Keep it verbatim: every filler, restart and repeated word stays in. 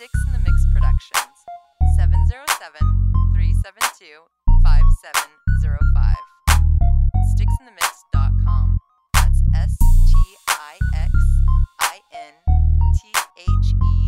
Sticks in the Mix Productions. seven zero seven, three seven two, five seven zero five. sticks in the mix dot com. That's S T I X I N T H E